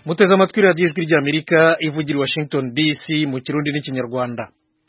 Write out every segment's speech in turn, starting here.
muteze amatwi radiyo ijwi ry'Amerika ivugira Washington DC mu Kirundi n'Ikinyarwanda.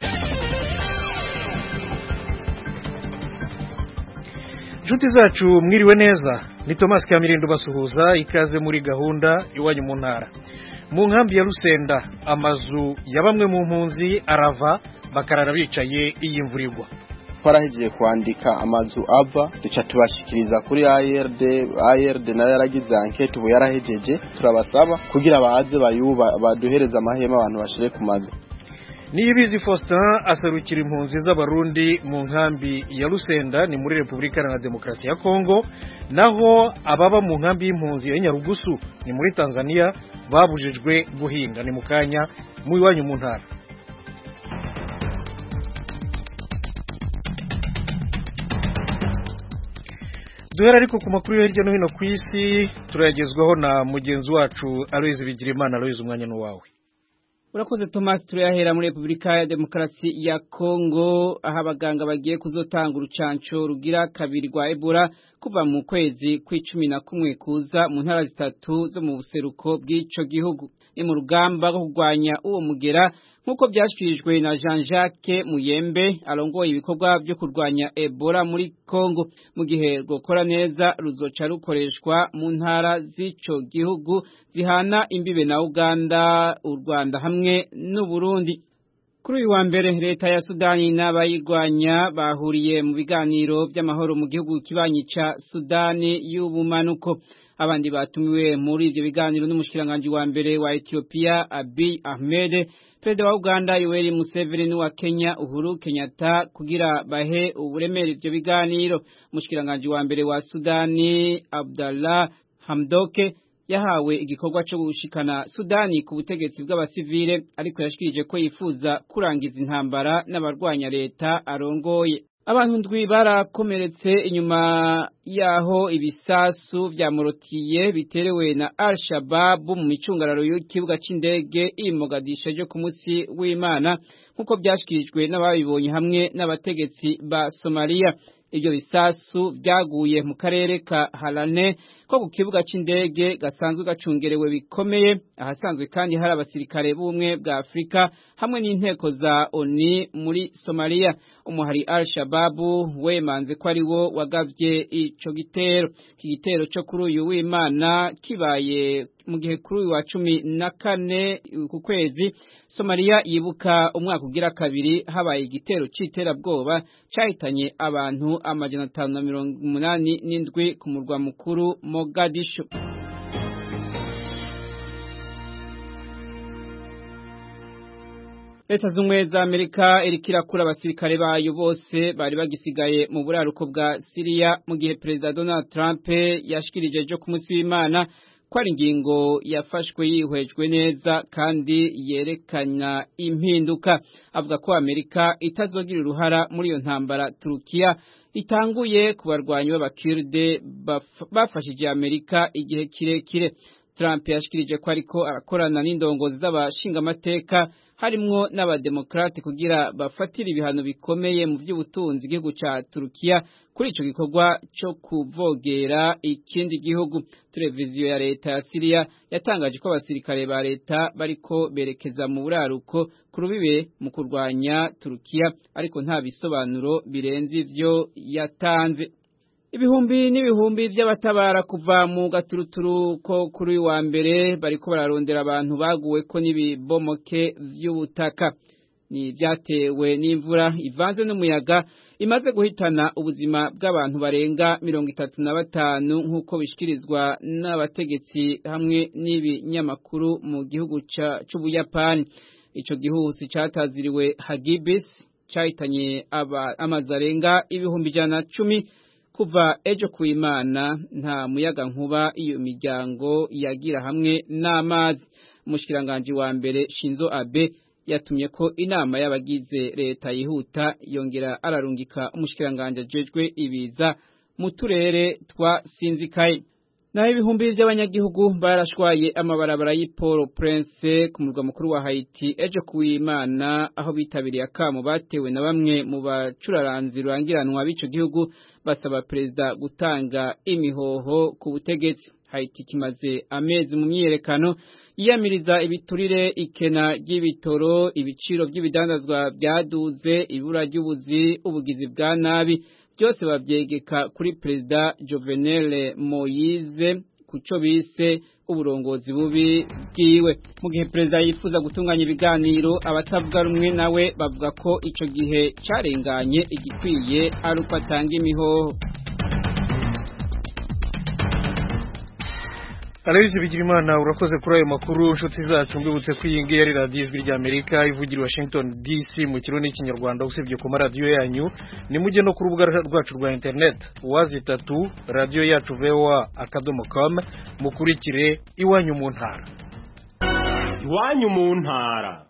Nshuti zacu mwiriwe neza, ni Thomas Kamirindo basuhuza, ikaze muri gahunda iwanyu mu ntara. Mu nkambi ya Rusenda amazu ya bamwe mu mpunzi arava bakarara bicaye iyi mvura igwa. Twarahejeje kwandika amazu ava duca tubashikiriza kuri ARD nayo yaragize enquete ubu yarahejeje, turabasaba kugira baze baduhereza amahema abantu bashire ku mazu. Niyibizi Faustin asarukira impunzi z'abarundi mu nkambi ya Rusenda ni muri Republika Iharanira Demokarasi ya Kongo, naho ababa mu nkambi y'impunzi ya Nyarugusu ni muri Tanzania babujijwe guhinga. Ni mukanya mu iwanyu mu ntara. Duhera ariko ku makuru yo hirya no hino ku isi turayagezwaho na mugenzi wacu Aloise Bigirimana. Aloise, umwanya n'uwawe. Urakoze Thomas. Turayahera muri Republika ya Demokarasi ya Kongo, aho abaganga bagiye kuzotanga urucanco rugira kabiri rwa Ebola kuva mu kwezi kwa11 kuza mu ntara zitatu zo mu buseruko bw'ico gihugu. Ni mu rugamba rwo kurwanya uwo mugera nkuko byashikirijwe na Jean-Jacques Muyembe arongoye ibikorwa byo kurwanya Ebola muri Kongo. Mu gihe rwokora neza ruzoca rukoreshwa mu ntara z'ico gihugu zihana imbibe na Uganda, u Rwanda hamwe n'u Burundi. Kuri uyu wa mbere leta ya Sudani n'abayirwanya bahuriye mu biganiro by'amahoro mu gihugu kibanyi ca Sudani y'ubumanuko. Abandi batumiwe muri ivyo biganiro n'umushikiranganje wa mbere wa Ethiopia Abiy Ahmed, Perezida wa Uganda Yoweri Museveni n'uwa Kenya Uhuru Kenyatta kugira bahe uburemere ivyo biganiro. Umushikiranganje wa mbere wa Sudani Abdallah Hamdoke yahawe igikorwa cyo gushikana Sudani ku butegetsi bw'abasivile, ariko yashikirije ko yifuza kurangiza intambara n'abarwanya leta arongoye. Abantu ndwi barakomeretse inyuma yaho ibisasu vyamorotiye biterewe na Al-Shabaab mu micungararo y'ikibuga c'indege i Mogadishu ryo ku munsi w'Imana, nkuko byashikirijwe n'ababibonye hamwe n'abategetsi ba Somalia. Ibyo bisasu byaguye mu karere ka Harane ko ku kibuga c'indege gasanzwe gacungerewe bikomeye, ahasanzwe kandi hari abasirikare b'ubumwe bwa Afrika hamwe n'inteko za ONU muri Somalia. Umuhari Al-Shabaab wemanze ko ari wo wagavye ico gitero. Iki gitero cyo kuri uyu w'Imana kibaye mu gihe kuri uyu wa 14 ku kwezi Somalia yibuka umwaka ugira kabiri habaye igitero c'iterabwoba cahitanye abantu 587 ku murwa mukuru Mogadishu. Leta z'Ubumwe za Amerika irikira kura abasirikare bayo bose bari bagisigaye mu buraruko bwa Syria, mu gihe Perezida Donald Trump yashikirije ejo ku munsi w'Imana ko ari ingingo yafashwe yihwejwe neza kandi yerekana impinduka. Avuga ko Amerika itazogira uruhara muri iyo ntambara Turukiya itanguye ku barwanyi b'Abakurde bafashije Amerika igihe kirekire. Trump yashikirije ko ariko arakorana n'indongozi z'abashingamateka harimwo n'abademokrate kugira bafatira ibihano bikomeye mu by'ubutunzi igihugu ca Turukiya kuri ico gikorwa cyo kuvogera ikindi gihugu. Televiziyo ya leta ya Syria yatangaje ko abasirikare ba leta bariko berekeza mu buraruko ku rubibe mu kurwanya Turukiya, ariko nta bisobanuro birenze ivyo yatanze. Ibihumbi n'ibihumbi by'abatabara kuva mu gaturuturu ko kuri wa mbere bariko bararondera abantu baguwe ko n'ibibomoke vy'ubutaka. Ni byatewe n'imvura ivanze n'umuyaga imaze guhitana ubuzima bw'abantu barenga 35 nk'uko bishikirizwa n'abategetsi hamwe n'ibinyamakuru mu gihugu c'Ubuyapani. Ico gihuhusi cataziriwe Hagibis cahitanye amazu arenga ibihumbi 110. Kuva ejo kuimana nta muyaga nkuba iyo miryango yagira hamwe n'amazi. Umushikiranganje wa mbere Shinzo Abe yatumye ko inama y'abagize leta yihuta, yongera ararungika umushikiranganje ajejwe ibiza mu turere twa sinzikaye. Naho ibihumbi by'abanyagihugu barashwaye amabarabara y'Port-au-Prince ku murwa mukuru wa Haiti ejo kuimana, aho bitabiriye akamo batewe na bamwe mu bacuraranzi rurangiranwa b'ico gihugu basaba perezida gutanga imihoho ku butegetsi. Haiti kimaze amezi mu myiyerekano yiyamiriza ibiturire, ikena ry'ibitoro, ibiciro by'ibidandazwa byaduze, ibura ry'ubuzi, ubugizi bwa nabi, byose babyegeka kuri perezida Jovenel Moise kuco bise uburongozi bubi bwiwe. Mu gihe perezida yifuza gutunganya ibiganiro, abatavuga rumwe nawe bavuga ko ico gihe carenganye, igikwiye ari uko atanga imihoho. Aloyizi Bigirimana, urakoze kuri ayo makuru. Inshuti zacu mbibutse ko iyi ngiyi ari radiyo Ijwi ry'Amerika ivugira Washington DC mu kirundi n'ikinyarwanda. Usibye ku maradiyo yanyu, ni mujye no ku rubuga rwacu rwa internet wazitatu radio yacu voa.com mukurikire iwanyu mu ntara. Iwanyu mu ntara.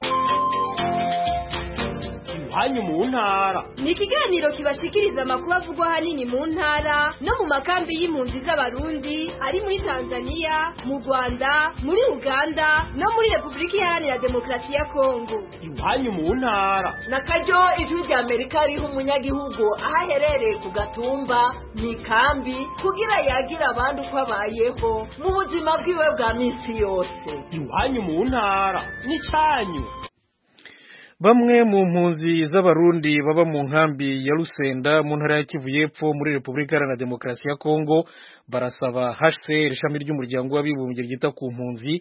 Iwanyu mu ntara ni ikiganiro kibashikiriza amakuru avugwa hanini mu ntara no mu makambi y'impunzi z'abarundi ari muri Tanzania, mu Rwanda, muri Uganda no muri Republika Iharanira Demokarasi ya Kongo. Iwanyu mu ntara na karyo Ijwi ry'Amerika riha umunyagihugu aho aherereye ku gatumba mu kambi kugira yagira abandi uko abayeho mu buzima bwiwe bwa minsi yose. Iwanyu mu ntara ni cyanyu. Bamwe mu mpunzi z'abarundi baba mu nkambi ya Lusenda mu ntara ya Kivu y'Epfo muri Republika Iharanira Demokarasi ya Kongo barasaba HCR ishami ry'umuryango w'abibumbye ryita ku mpunzi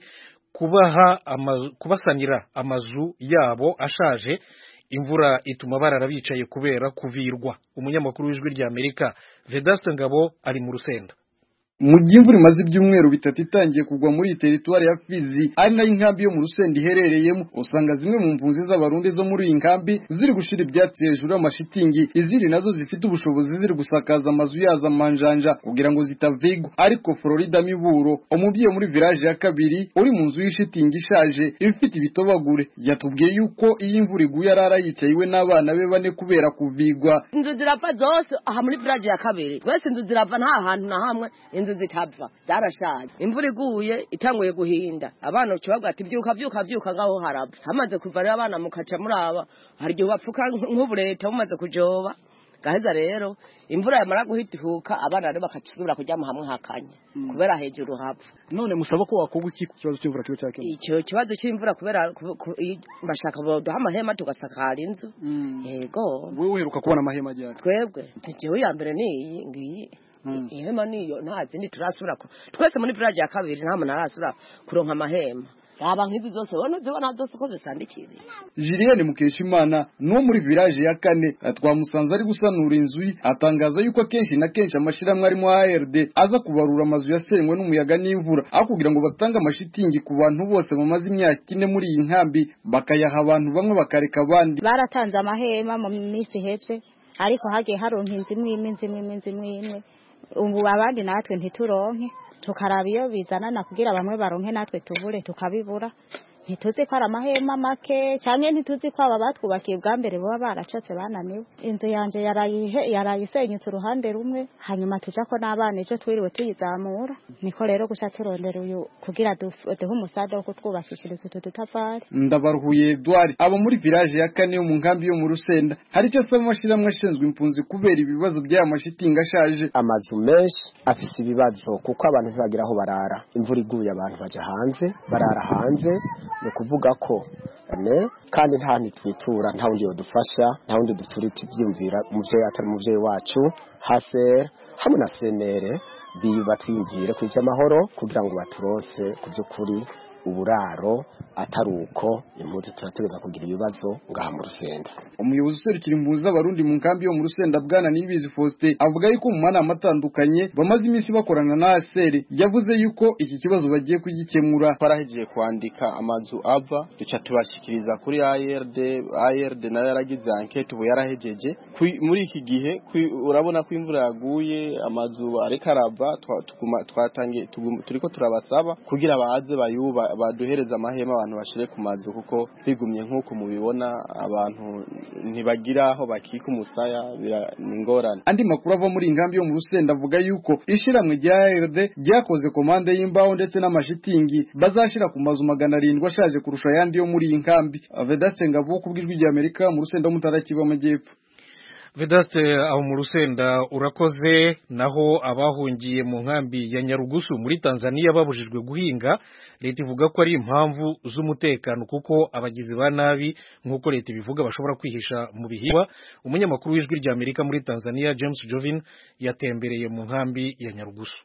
kubasanira amazu yabo ashaje. Imvura ituma barara bicaye kubera kuvirwa. Umunyamakuru w'Ijwi ry'Amerika Vedaste Ngabo ari mu Rusenda. Mu gihe imvura imaze ibyumweru bitatu itangiye kugwa muri teritwari ya Fizi, ari nayo inkambi yo mu Rusenda iherereyemo, usanga zimwe mu mpunzi z'abarundi zo muri iyi nkambi ziri gushira ibyatsi hejuru y'amashitingi, izindi nazo zifite ubushobozi ziri gusakaza amazu yaza manjanja kugira ngo zitavigwa. Ariko Florida Miburo, umubyeyi muri village ya kabiri uri mu nzu y'ishitingi ishaje ifite ibitobagure, yatubwiye yuko iyi imvura iguye arara yicaye iwe n'abana be bane kubera kuvigwa. Inzu zirapfa zose aha muri village ya kabiri, twese inzu zirapfa nta hantu na hamwe inzu zitapfa zarashaje. Imvura iguye itanguye guhinda, abana ucibabwa ati byuka ngaho harapfa. Hamaze kuva rero abana mukaca muraba, hari igihe bapfuka nk'ubureta bumaze kujoba. Gaheza rero imvura yamara guhituka abana rero bakacusubira kujya mu hamwe hakanye kubera hejuru hapfa. None musaba ko wakoga iki ku kibazo cy'imvura kibe cyake? Icyo kibazo cy'imvura kubera bashaka boduha amahema tugasakara inzu. Yego wewe uheruka kubona amahema ajya? Twebwe tugiye ya mbere ni ngiyi ihema niyo nta zindi turasubira twese muri village ya kabiri nta muntu arasubira kuronka amahema. Aba nkizi zose zibona zose ko zisandikiriye. Julienne Mukeshimana no muri village ya kane twamusanze ari gusanura inzu, atangaza yuko kenshi na kenshi amashiramwe arimo ARD aza kubarura amazu yasenywe n'umuyaga n'imvura, aho kugira ngo batange amashitingi ku bantu bose bamaze imyaka 4 muri iyi nkambi bakayaha abantu bamwe bakareka abandi. Baratanze amahema mu minsi heze, ariko hagiye haronka imwe ubu abandi natwe ntituronke, tukaraba iyo bizanana kugira bamwe baronke natwe tubure tukabibura. Ntituzi ko ari amahema make cyane, ntituzi ko aba batwubakiye bwa mbere baba baracatse bananiwe. Inzu yanje yarayisenyutse uruhande rumwe, hanyuma tuja ko n'abana ejo twiriwe tuyizamura. Niko rero gusa turondera uyu kugira duhe umusada wo kutwubakishiriza utu dutafari. Ndabaruhuye Edouard abo muri village ya kane yo mu nkambi yo mu Rusenda, hari icyo asaba amashiramwe ashinzwe impunzi kubera ibibazo by'aya mashitinga ashaje. Amazu menshi afise ibibazo kuko abantu ntibagira aho barara, imvura iguye abantu baje hanze barara hanze, no kuvuga ko kandi nta ntitwitura, nta wundi yodufasha, nta wundi duturi tubyumvira umuvyeyi atari umuvyeyi wacu. HCR hamwe na CNR batwiyumvire ku by'amahoro kugira ngo baturose ku by'ukuri uburaro, ataruko impunzi turategeza kugira ibibazo ngaha mu Rusenda. Umuyobozi userukira impunzi z'abarundi mu nkambi yo mu Rusenda Bwana Nibizi Faustin avuga yuko mu manama atandukanye bamaze iminsi bakorana na ASR, yavuze yuko iki kibazo bagiye kugikemura. Twarahejeje kwandika amazu ava duca tubashikiriza kuri ARD nayo yaragize enquete ubu yarahejeje muri iki gihe. Urabona ko imvura yaguye amazu ariko arava, twatangiye turiko turabasaba kugira baze baduhereza amahema abantu bashire ku mazu, kuko bigumye nk'uko mubibona abantu ntibagira aho bakika umusaya, n'ingorane. Andi makuru ava muri inkambi yo mu Rusenda avuga yuko ishiramwe rya ARD ryakoze komande y'imbaho ndetse n'amashitingi bazashira ku mazu 700 ashaje kurusha yandi yo muri iyi nkambi. Vedaste Ngabo kubw'Ijwi ry'Amerika mu Rusenda mutara Kivu Amajyepfo. Vedaste aho mu Rusenda urakoze. Naho abahungiye mu nkambi ya Nyarugusu muri Tanzania babujijwe guhinga, leta ivuga ko ari impamvu z'umutekano kuko abagizi ba nabi nk'uko leta ibivuga bashobora kwihisha mu bihingwa. Umunyamakuru w'Ijwi ry'Amerika muri Tanzania James Jovin yatembereye mu nkambi ya Nyarugusu.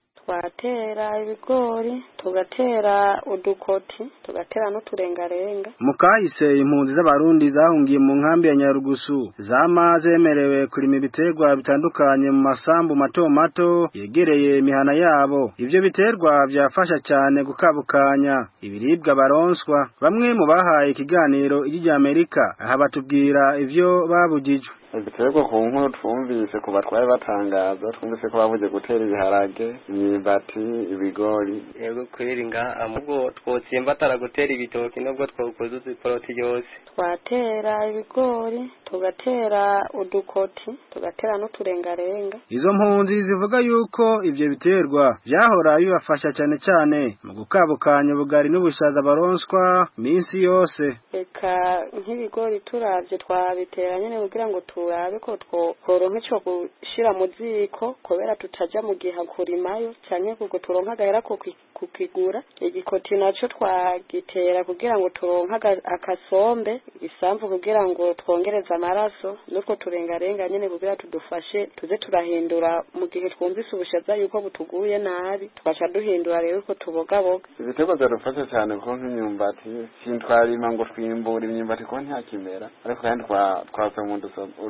Twatera ibigori, tugatera udukoti, tugatera n'uturengarenga. Mukahise impunzi z'abarundi zahungiye mu nkambi ya Nyarugusu zama zemerewe kurima ibiterwa bitandukanye mu masambu mato mato yegereye imihana yabo. Ivyo biterwa byafasha cyane gukabukanya ibiribwa baronswa. Bamwe mu bahaye ikiganiro Ijwi Amerika aha batubwira ivyo babujijwe. Ibiterwa ku nkuru twumvise ku batwaye batangaza, twumvise ko bavuze gutera ibiharage, imyumbati, ibigori. Yego kwiringa amubwo twotsimba taragutera ibitoki nubwo twokuzuza iporoti yose. Twatera ibigori, tugatera udukoti, tugatera n'uturengarenga. Izo mpunzi zivuga yuko ivyo biterwa byahora bibafasha cyane cyane mu gukabukanya ubugari n'ubushaza baronswa minsi yose. Eka nk'ibigori turavye twabitera nyene kugira ngo turabe ko tworonka ico gushira mu ziko kubera tutaja mu gihe kurimayo cyane kuko turonka gahera ko kukigura. Igikoti naco twagitera kugira ngo turonka akasombe isamvu kugira ngo twongereza amaraso nuko turengarenga nyene kugira tudufashe tuze turahindura mu gihe twumvise ubushaza yuko butuguye nabi twaca duhindura rero ko tubogaboga. Ibiterwa byadufasha cyane kuko nk'imyumbati sintwarima ngo twimbura imyumbati ko nta kimera ariko kandi twapfa mu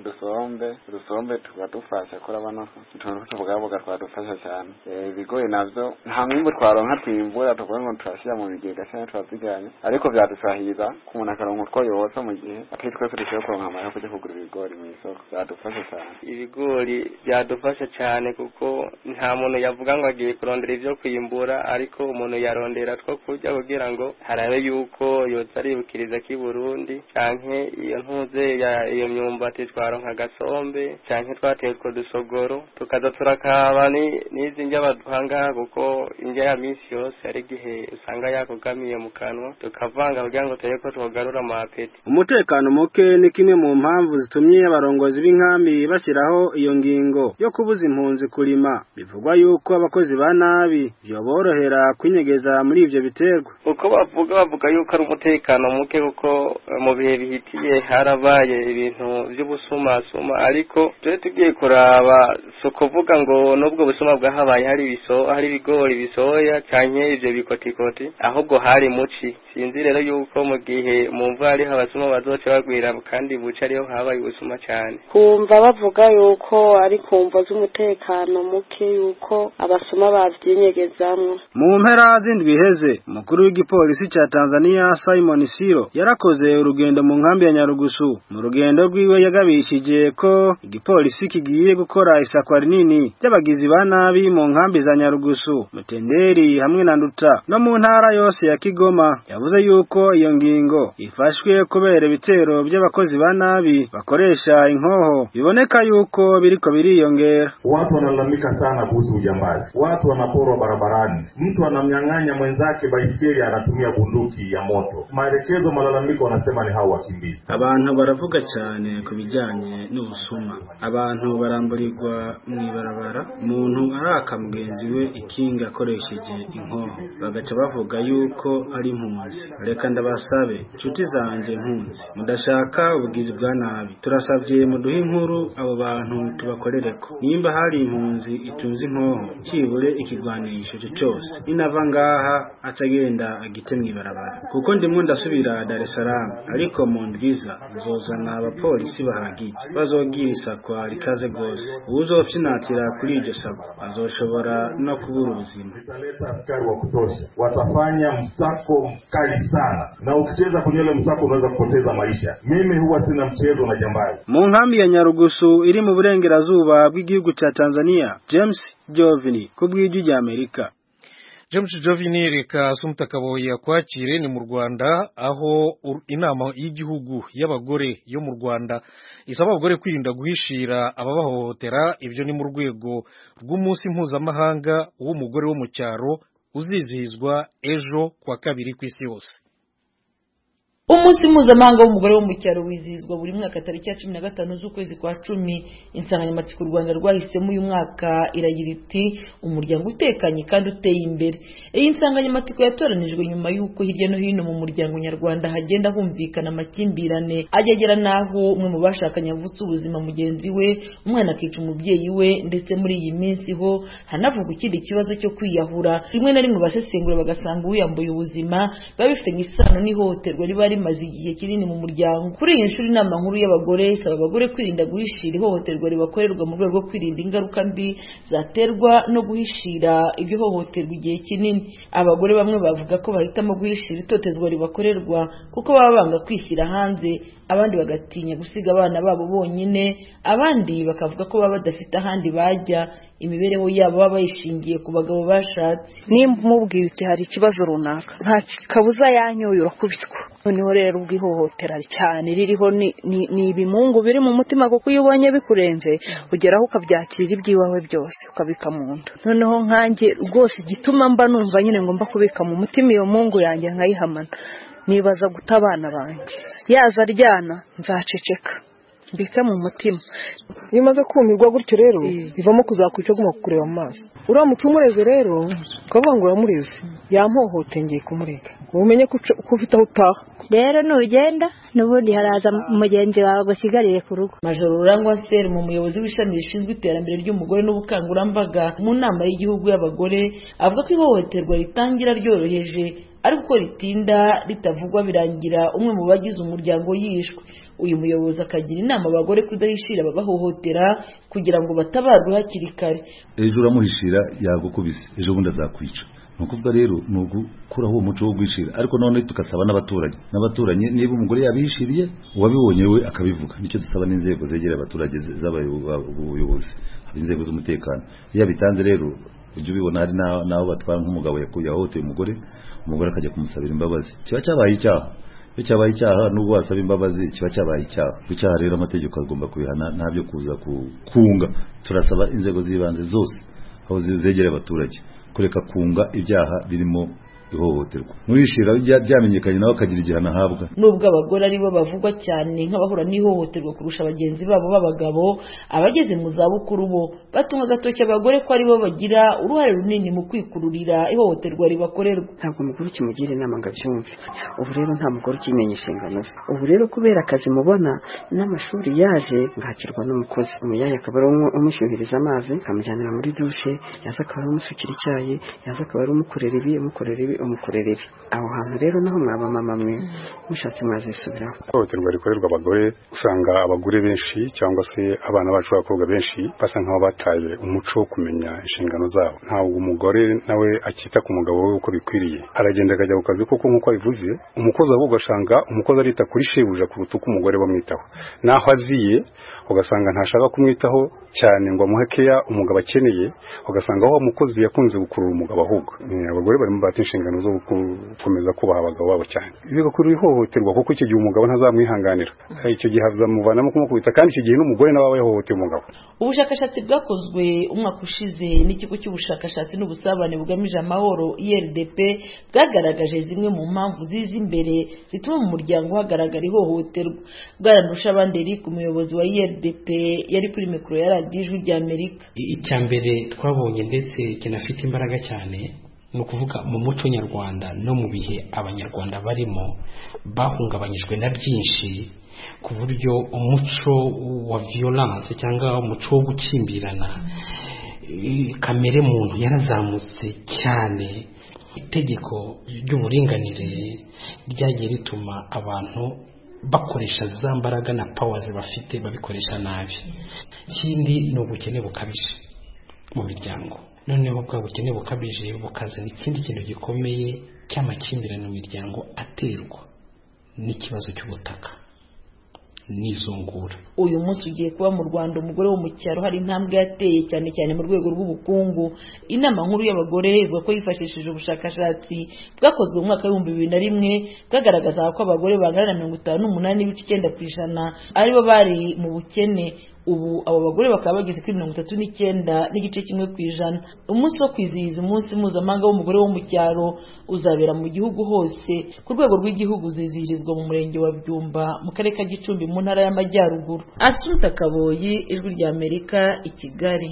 udusombe tukadufasha kora bano tuntu tubogaboga twadufasha cyane. Ibigori navyo nta mwimbo twaronka twimbura tuvuga ngo turashira mu bigega cyane twaziganye ariko byadusahira ku muntu akaronka utwo yose mu gihe atari twese dushobora kuronka amahera kujya kugura ibigori mu isoko. Byadufasha cyane. Ibigori byadufasha cyane kuko nta muntu yavuga ngo agiye kurondera ivyo kwimbura ariko umuntu yarondera two kurya kugira ngo harabe yuko yoza aribukiriza ki Burundi canke iyo ntuze iyo myumbati twaronka gasombe canke twateye utwo dusogoro tukaza turakaba n'izi ndya baduhanga kuko indya ya minsi yose ari gihe usanga yakugamiye mu kanwa tukavanga kugira ngo tureko twogarura amapeti. Umutekano muke ni kimwe mu mpamvu zitumye abarongozi b'inkambi bashyiraho iyo ngingo yo kubuza impunzi kurima. Bivugwa yuko abakozi ba nabi byoborohera kwinyegeza muri ivyo biterwa. Uko bavuga yuko ari umutekano muke kuko mu bihe bihitiye harabaye ibintu by'ubusuma ariko twe tugiye kuraba so kuvuga ngo nubwo busuma bwahabaye hari ibigori bisoya cyanye ivyo bikotikoti ahubwo hari muci. Sinzi rero yuko mu gihe mu mva ari abasuma bazoce bagwira kandi buca ariho habaye ubusuma cyane. Kumva bavuga yuko ari kumva z'umutekano muke yuko abasuma bavyinyegezamwo. Mu mpera z'indwi heze umukuru w'igipolisi ca Tanzania Simon Siro yarakoze urugendo mu nkambi ya Nyarugusu. Mu rugendo rwiwe yagabishije ko igipolisi kigiye gukora isakwa rinini ry'abagizi ba nabi mu nkambi za Nyarugusu, Mutenderi hamwe na Nduta no mu ntara yose ya Kigoma. Yavuze yuko iyo ngingo ifashwe kubera ibitero by'abakozi ba nabi bakoresha inkoho biboneka yuko biriko biriyongera. Watu wanalalamika sana kuhusu ujambazi. Watu wanaporwa barabarani. Mtu anamnyang'anya mwenzake baisikeli anatumia bunduki ya moto. Maelekezo malalamiko wanasema ni hao wakimbizi. Abantu baravuga cyane ku bijyanye n'ubusuma. Abantu baramburirwa mwibarabara, umuntu araka mugenzi we ikinga akoresheje inkoho bagaca bavuga yuko ari impunzi. Reka ndabasabe inshuti zanje impunzi mudashaka ubugizi bwa nabi, turasavye muduhe inkuru abo bantu tubakorereko. Nimba hari impunzi itunze inkoho kibure ikigwanisho cyose inava ngaha atagenda agite mwibarabara kuko ndimwe ndasubira Dar es Salaam ariko mu ndwiza nzozana abapolisi bahagije bazogira isakwa rikaze gose. Uzofyinatira kuri iryo sakwa azoshobora no kubura ubuzima. Askari wa kutosha watafanya msako mkali sana, na ukicheza kwenye ile msako unaweza kupoteza maisha. Mimi huwa sina mchezo na jambazi. Mu nkambi ya Nyarugusu iri mu burengerazuba bw'igihugu ca Tanzania, James Jovini kubw'Ijwi ry'Amerika. James Jovini reka sumutakaboye kwakire ni mu Rwanda aho inama y'igihugu y'abagore yo mu Rwanda isaba abagore kwirinda guhishira ababahohotera. Ibyo ni mu rwego rw'umunsi mpuzamahanga w'umugore wo mu cyaro uzizihizwa ejo kwa kabiri kw'isi yose. Umunsi mpuzamahanga w'umugore wo mu cyaro wizihizwa buri mwaka tariki ya 15 z'ukwezi kwa 10. Insanganyamatsiko u Rwanda rwahisemo uyu mwaka iragira iti umuryango utekanye kandi uteye imbere. Iyi nsanganyamatsiko yatoranijwe nyuma y'uko hirya no hino mu muryango nyarwanda hagenda humvikana amakimbirane agegera naho umwe mu bashakanye avutse ubuzima mugenzi we, umwana akica umubyeyi we, ndetse muri iyi minsi ho hanavuga ikindi kibazo cyo kwiyahura. Rimwe na rimwe basesengura bagasanga uyambuye ubuzima biba bifitanye isano n'ihohoterwa riba rimaze igihe kinini mu muryango. Kuri iyi nshuro inama nkuru y'abagore isaba abagore kwirinda guhishira ihohoterwa ribakorerwa mu rwego rwo kwirinda ingaruka mbi zaterwa no guhishira ibyo hohoterwa igihe kinini. Abagore bamwe bavuga ko bahitamo guhishira itotezwa ribakorerwa kuko baba banga kwishyira hanze, abandi bagatinya gusiga abana babo bonyine, abandi bakavuga ko baba badafite ahandi bajya, imibereho yabo baba bayishingiye ku bagabo bashatse. Nimba umubwiye uti hari ikibazo runaka nta kabuza yanyoye urakubitwa. Noneho rero ubwihohotera cyane ririho ni ibimungu biri mu mutima, kuko iyo ubonye bikurenze ugeraho ukabyakira ibyiwawe byose ukabika mu nda. Noneho nkanjye rwose igituma mba numva nyine ngomba kubika mu mutima iyo mungu yanjye nkayihamana, nibaza guta abana banjye. Yaza aryana nzaceceka mbike mu mutima. Iyo umaze kumirwa gutyo rero bivamo kuzakwica guma kukureba mu maso. Uramutse umureze rero ukavuga ngo uramureze yampohoteye ngiye kumurega, umenye ko ufite aho utaha. Rero nugenda n'ubundi haraza umugenzi wawe gusigarire ku rugo. Major Rurangwa Seri mu muyobozi w'ishami rishinzwe iterambere ry'umugore n'ubukangurambaga mu nama y'igihugu y'abagore avuga ko ihohoterwa ritangira ryoroheje ariko ritinda ritavugwa birangira umwe mu bagize umuryango yishwe. Uyu muyobozi akagira inama abagore kudahishira ababahohotera kugira ngo batabarwe hakiri kare. Ejo uramuhishira yagukubise, ejo bundi azakwica. Nukuvuga rero nugukuraho uwo muco wo gwishira, ariko none tukasaba n'abaturanyi niba umugore yabihishiriye uwabibonye we akabivuga. Nicyo dusaba n'inzego zegera abaturage z'abayobozi, inzego z'umutekano. Iyo bitanze rero ujye ubibona hari naho batwara nk'umugabo yahohoteye umugore akajya kumusabira imbabazi, kiba cyabaye icyaha. Iyo cyabaye icyaha nubwo wasaba imbabazi kiba cyabaye icyaha. Icyaha rero amategeko agomba kubihana, ntabyo kuza kunga. Turasaba inzego z'ibanze zose aho zegera abaturage kureka kunga ibyaha birimo ihohoterwa. Nurishira byamenyekanye nawe akagira igihano ahabwa. Nubwo abagore ari bo bavugwa cyane nk'abahura n'ihohoterwa kurusha bagenzi babo b'abagabo, abageze mu zabukuru bo batunga agatoki abagore ko ari bo bagira uruhare runini mu kwikururira ihohoterwa ribakorerwa. Ntabwo umugore kimugira inama ngo abyumve. Ubu rero nta mugore ukimenya inshingano ze. Ubu rero kubera akazi mubona n'amashuri yaje ngakirwa n'umukozi, umuyaya akaba ari umushyuhiriza amazi akamujyanira muri dushe, yaza akaba ari umusukira icyayi, yaza akaba ari umukorera ibi aho hantu rero naho mwaba mama mwe mushatse mwazisubiraho. Ihohoterwa rikorerwa abagore usanga abagore benshi cyangwa se abana bacu b'abakobwa benshi basa nk'aho bataye umuco wo kumenya inshingano zabo. Ntabwo umugore nawe akita ku mugabo we uko bikwiriye, aragenda akajya ku kazi koko nk'uko abivuze. Umukozi ahubwo ugasanga umukozi arita kuri shebuja kuruta uko umugore bamwitaho, naho aziye ugasanga ntashaka kumwitaho cyane ngo amuhe keya umugabo akeneye, ugasanga aho umukozi yakunze gukurura umugabo ahubwo. Abagore barimo bata inshingano zo gukomeza kubaha abagabo babo cyane, bigakuru ihohoterwa kuko icyo gihe umugabo ntazamwihanganira, icyo gihe hazamuvanamo kumukubita, kandi icyo gihe n'umugore nawe aba yahohoteye umugabo. Ubushakashatsi bwakozwe umwaka ushize n'ikigo cy'ubushakashatsi n'ubusabane bugamije amahoro IRDP bwagaragaje zimwe mu mpamvu ziza imbere zituma mu muryango hagaragara ihohoterwa. Bwarandusha abandi Eric umuyobozi wa IRDP yari kuri mikoro ya radiyo Ijwi ry'Amerika. Icyambere twabonye ndetse kinafite imbaraga cyane ni ukuvuga mu muco nyarwanda no mu bihe abanyarwanda barimo bahungabanyijwe na byinshi, ku buryo umuco wa violence cyangwa umuco wo gukimbirana kamere muntu yarazamutse cyane. Itegeko ry'uburinganire ryagiye rituma abantu bakoresha za mbaraga na powers bafite babikoresha nabi. Ikindi ni ubukene bukabije mu miryango, noneho bwa bukene bukabije bukazana ikindi kintu gikomeye cy'amakimbirane mu miryango aterwa n'ikibazo cy'ubutaka n'izungura. Uyu munsi ugiye kuba mu Rwanda umugore wo mu cyaro hari intambwe yateye cyane cyane mu rwego rw'ubukungu. Inama nkuru y'abagore ivuga ko yifashishije ubushakashatsi bwakozwe mu mwaka wa 2001 bwagaragaza ko abagore bangana na 58.9% aribo bari mu bukene. ubu abo bagore bakaba bageze kuri 39.1%. Umunsi wo kwizihiza umunsi mpuzamahanga w'umugore wo mu cyaro uzabera mu gihugu hose. Ku rwego rw'igihugu uzizihirizwa mu murenge wa Byumba mu karere ka Gicumbi mu ntara y'Amajyaruguru. Assunta Kaboyi, Ijwi rya Amerika, i Kigali.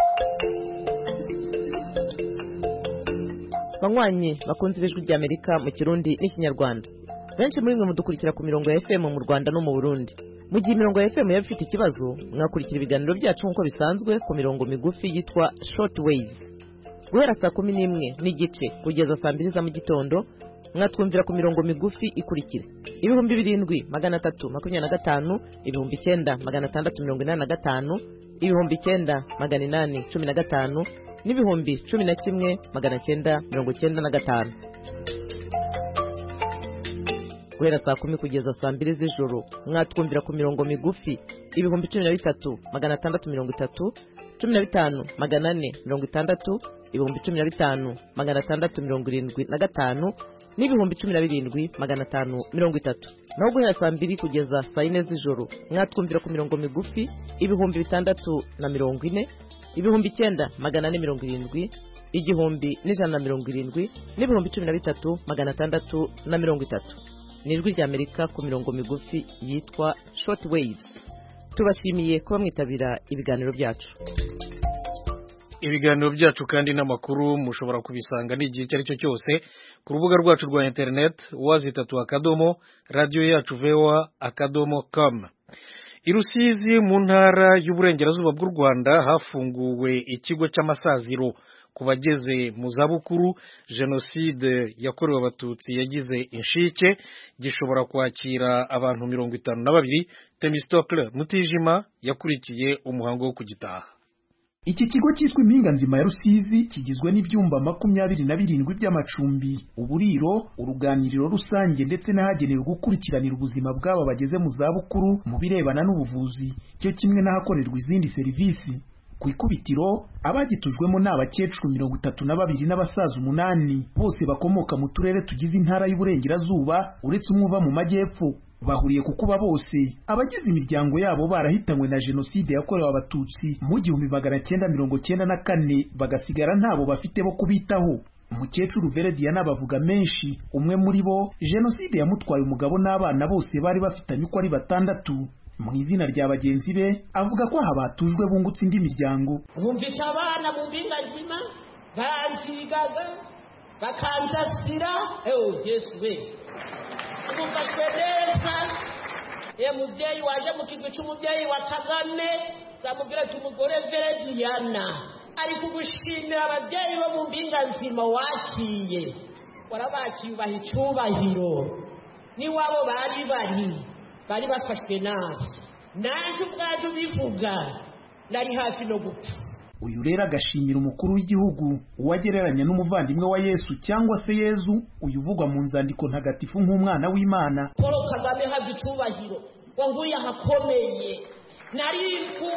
Banywanyi bakunze Ijwi rya Amerika mu Kirundi n'Ikinyarwanda, benshi muri mwe mudukurikira ku mirongo ya FM mu Rwanda no mu Burundi. Mu gihe imirongo ya FM yaba ifite ikibazo, mwakurikira ibiganiro byacu nk'uko bisanzwe ku mirongo migufi yitwa short waves. Guhera saa 11:30 kugeza saa 2 za mu gitondo, mwatwumvira ku mirongo migufi ikurikira: 7325, 9685, 9815 n'ibihumbi 11,995. Guhera saa 10 kugeza saa 2 z'ijoro mwatwumvira ku mirongo migufi 13,630, 15,460, 15,675 n'ibihumbi 17,530. Naho guhera saa 2 kugeza saa 4 z'ijoro mwatwumvira ku mirongo migufi 640, 9,470, 1,170 n'ibihumbi 13,630. Ni Ijwi rya Amerika ku mirongo migufi yitwa short waves. Tubashimiye kuba mwitabira ibiganiro byacu. Ibiganiro byacu kandi n'amakuru mushobora kubisanga n'igihe cyari cyo cyose ku rubuga rwacu rwa internet www.radio-yacu.voa.com. I Rusizi mu ntara y'Uburengerazuba bw'u Rwanda hafunguwe ikigo cy'amasaziro ku bageze mu zabukuru Jenoside yakorewe Abatutsi yagize inshike, gishobora kwakira abantu 52. Temistocle Mutijima yakurikiye umuhango wo kugitaha. Iki kigo cyiswe Impinga Nzima ya Rusizi kigizwe n'ibyumba 27 by'amacumbi, uburiro, uruganiriro rusange ndetse n'ahagenewe gukurikiranira ubuzima bw'aba bageze mu zabukuru mu birebana n'ubuvuzi, cyo kimwe n'ahakorerwa izindi serivisi. Ku ikubitiro abagitujwemo n'abakecuru 32 n'abasaza 8, bose bakomoka mu turere tugize intara y'Uburengerazuba uretse umwe uva mu majyepfo. Bahuriye kukuba bose abagize imiryango yabo barahitanywe na Jenoside yakorewe Abatutsi mu 1994, bagasigara ntabo bafite bo kubitaho. Umukecuru Verediana bavuga menshi, umwe muri bo Jenoside yamutwaye umugabo n'abana bose bari bafitanye uko ari 6. Mu izina rya bagenzi be avuga ko habatujwe bungutse indi miryango. Bumvita abana mu Mpinga Nzima baranzigaga bakanzasira, Yesu we umufashwe neza. Mubyeyi waje mu kigwi cy'umubyeyi wa Kagame zamubwira ati umugore Verediana ari kugushimira ababyeyi bo mu Mpinga Nzima wakiye, warabakiye ubaha icyubahiro n'iwabo bari bafashwe nabi, nanjye ubwaje ubivuga nari hafi no gupfa. Uyu rero agashimira umukuru w'igihugu uwagereranya n'umuvandimwe wa Yesu cyangwa se Yezu, uyu uvugwa mu nzandiko ntagatifu nk'umwana w'Imana. Paul Kagame habwa icyubahiro, wanguye ahakomeye. Nari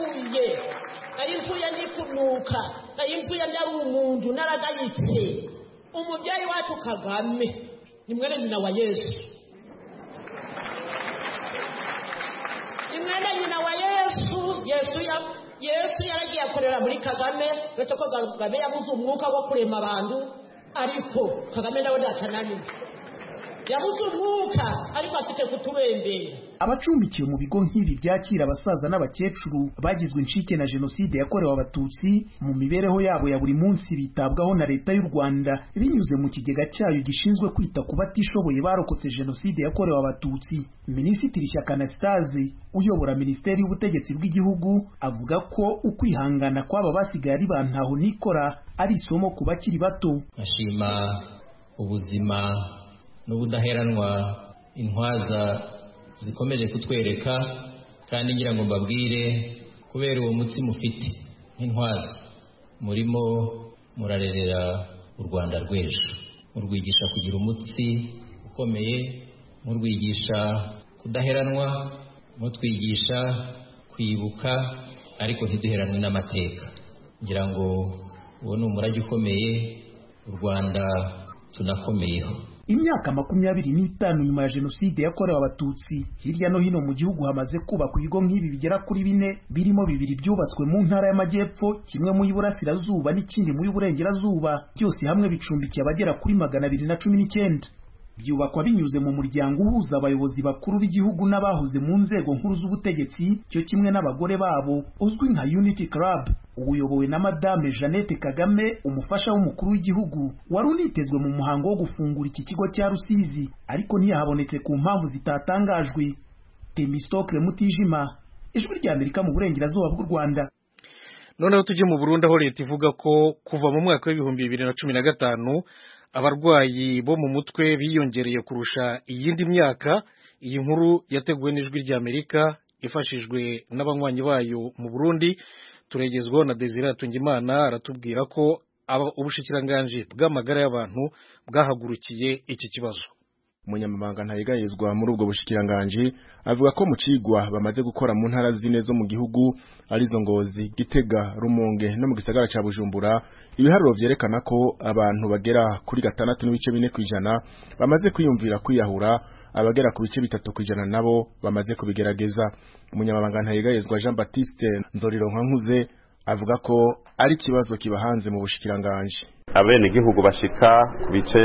mfuye nikunuka, nari mfuye ndari umuntu naragayitse. Umubyeyi wacu Kagame ni mwene nyina wa Yesu, ni mwene nyina wa Yesu. Yesu yaragiye akorera muri Kagame, uretse ko Kagame yabuze umwuka wo kurema abantu, ariko Kagame nawe ndatananiwe, yabuze umwuka ariko afite kutubembera. Abacumbikiwe mu bigo nk'ibi byakira abasaza n'abakecuru bagizwe inshike na Jenoside yakorewe Abatutsi mu mibereho yabo ya buri munsi bitabwaho na leta y'u Rwanda binyuze mu kigega cyayo gishinzwe kwita ku batishoboye barokotse Jenoside yakorewe Abatutsi. Minisitiri Shyaka Anastase uyobora Minisiteri y'Ubutegetsi bw'Igihugu avuga ko ukwihangana kw'aba basigaye ari bantaho nikora ari isomo ku bakiri bato. Ashima ubuzima n'ubudaheranwa intwaza zikomeje kutwereka, kandi ngira ngo mbabwire kubera uwo mutsi mufite nk'intwaza murimo murarerera u Rwanda rw'ejo, murwigisha kugira umutsi ukomeye, murwigisha kudaheranwa, mutwigisha kwibuka ariko ntiduheranwe n'amateka. Ngira ngo uwo ni umurage ukomeye u Rwanda tunakomeyeho. imyaka 25 nyuma ya jenoside yakorewe abatutsi hirya no hino mu gihugu hamaze kubakwa ibigo nk'ibi bigera kuri 4 birimo 2 byubatswe mu ntara y'amajyepfo, kimwe mu y'Iburasirazuba n'ikindi mu y'Uburengerazuba, byose hamwe bicumbikiye abagera kuri 219. byubakwa binyuze mu muryango uhuza abayobozi bakuru b'igihugu n'abahoze mu nzego nkuru z'ubutegetsi, cyo kimwe n'abagore babo uzwi nka Unity Club, ubuyobowe na Madame Jeannette Kagame, umufasha w'umukuru w'igihugu. Wari unitezwe mu muhango wo gufungura iki kigo cya Rusizi, ariko ntiyahabonetse ku mpamvu zitatangajwe. Temistokle Mutijima, Ijwi rya Amerika mu Burengerazuba bw'u Rwanda. Noneho tujye mu Burundi, aho leta ivuga ko kuva mu mwaka w'ibihumbi 2015 abarwayi bo mu mutwe biyongereye kurusha iyindi myaka. Iyi nkuru yateguwe n'Ijwi rya Amerika ifashijwe n'abanywanyi bayo mu Burundi. Turegezwa na Desire Tungimana, aratubwira ko ubushikiranganje bw'amagara y'abantu bwahagurukiye iki kibazo. Umunyamabanga ntayegayezwa muri ubwo bushikiranganje avuga ko mu cigwa bamaze gukora mu ntara zine zo mu gihugu arizo Ngozi, Gitega, Rumonge no mu gisagara ca Bujumbura, ibiharuro vyerekana ko abantu bagera kuri 6.4% bamaze kwiyumvira kwiyahura, abagera ku bice 3% nabo bamaze kubigerageza. Umunyamabanga ntayegayezwa Jean Baptiste Nzorironkankuze avuga ko ari kibazo kibahanze mu bushikiranganje. Abene gihugu bashika ku bice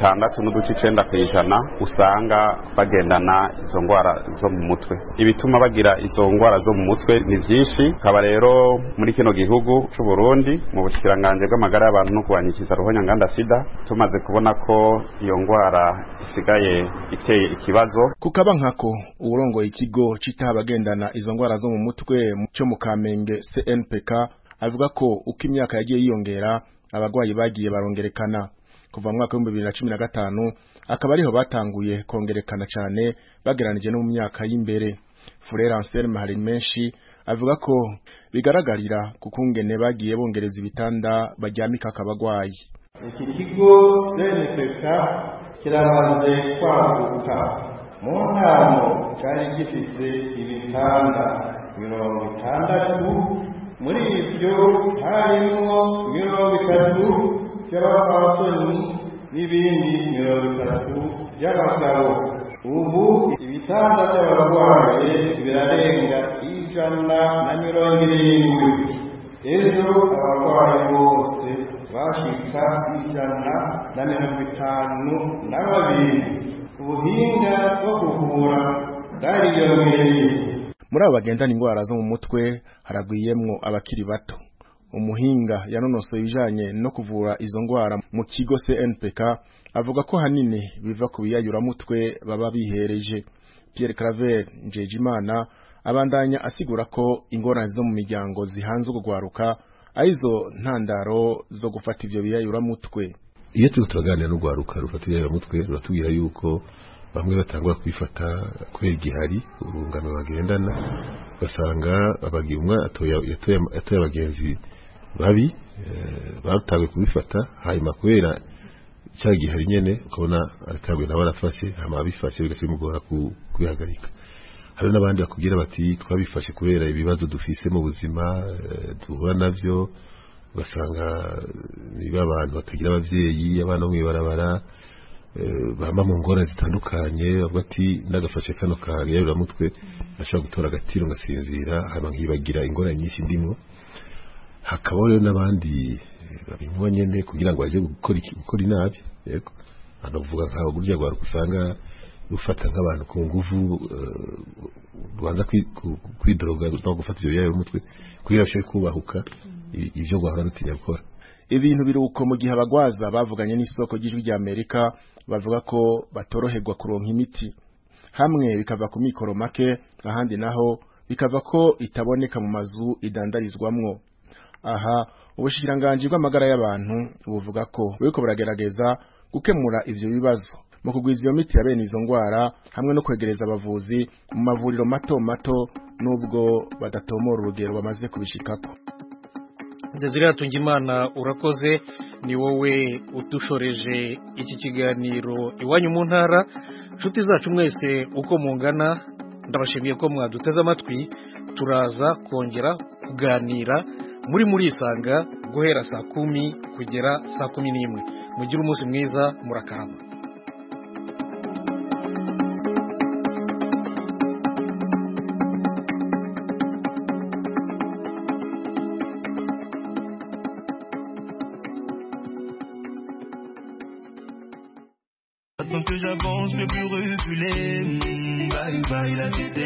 6.9% usanga bagendana izo ngwara zo mu mutwe. Ibituma bagira izo ngwara zo mu mutwe ni byinshi. Kaba rero muri kino gihugu cy'u Burundi mu bushikiranganje bw'amagara y'abantu no kubanyikiza ruhonyanganda sida tumaze kubona ko iyo ngwara isigaye iteye ikibazo. Kukaba nkako urongoye ikigo citaha bagendana izo ngwara zo mu mutwe cyo mu Kamenge CNPK avuga ko uko imyaka yagiye yiyongera abagwayi bagiye barongerekana. Kuva mu mwaka wa 2015 akaba ariho batanguye kongerekana cyane bageranije no mu myaka y'imbere. Frère Anselme Harimenshi avuga ko bigaragarira kukungene bagiye bongereza ibitanda baryamika akabagwayi. Iki kigo CNPK kiramaze kwaguka. Mu ntamo cyari gifise ibitanda 60, muri ibyo harimo 30 by'abapfasoni n'ibindi 30 by'abagabo. Ubu ibitanda by'abarwayi birarenga 170. Ejo abarwayi bose bashika 152. Ubuhinga bwo kuvura bwariyongereye. Muri abo bagendana ingwara zo mu mutwe haragwiyemwo abakiri bato. Umuhinga yanonosoye ibijanye no kuvura izo ngwara mu kigo CNPK avuga ko hanini biva ku biyayura mutwe baba bihereje. Pierre Claver Njejimana abandanya asigura ko ingorane zo mu miryango zihanze kugwaruka aizo ntandaro zo gufata ivyo biyayura mutwe. Iyo turaganira no gwaruka rufata ibiyayura mutwe ruratubwira yuko bamwe batangura kwifata kwera igihari urungano bagendana, basanga abagira umwe yatoye abagenzi babi batawe kubifata, hanyuma kubera cya gihari nyene ukabona arataguye n'abarafashe hama bifashe bigashimugora kubihagarika. Hari n'abandi bakubwira bati twabifashe kubera ibibazo dufise mu buzima duhura navyo, basanga niba abantu batagira abavyeyi, abana mwibarabara bamba mu ngorane zitandukanye, bavuga ati ndagafashe kano kagayura mutwe nashaka gutora agatiro ngasinzira, hama nkibagira ingorane nyinshi ndimo. Hakaba rero n'abandi babinywa nyene kugira ngo baje gukora inabi. Yego anavuga nkaho gurya gwaruka usanga rufata nk'abantu ku nguvu rwanza kwidoroga no gufata ibyo biyayura mutwe kugira bashobore kubahuka ivyo gwahora rutinya gukora. Ibintu biruko mu gihe abagwaza bavuganye n'isoko ry'Ijwi rya Amerika bavuga ko batoroherwa kuronka imiti, hamwe bikava ku mikoro make, ahandi naho bikava ko itaboneka mu mazu idandarizwamwo. Aha ubushikiranganje bw'amagara y'abantu buvuga ko buriko buragerageza gukemura ivyo bibazo mu kugwiza iyo miti ya bene izo ngwara, hamwe no kwegereza abavuzi mu mavuriro mato mato nubwo badatomora urugero bamaze kubishikako. Desire Tungimana urakoze, ni wowe udushoreje iki kiganiro iwanyu mu ntara. Nshuti zacu mwese uko mungana, ndabashimiye ko mwaduteze amatwi. Turaza kongera kuganira muri isanga guhera saa 10 kugera saa 11. Mugire umunsi mwiza, murakarama. Quand que j'avance, je peux plus reculer. Bye bye la cité.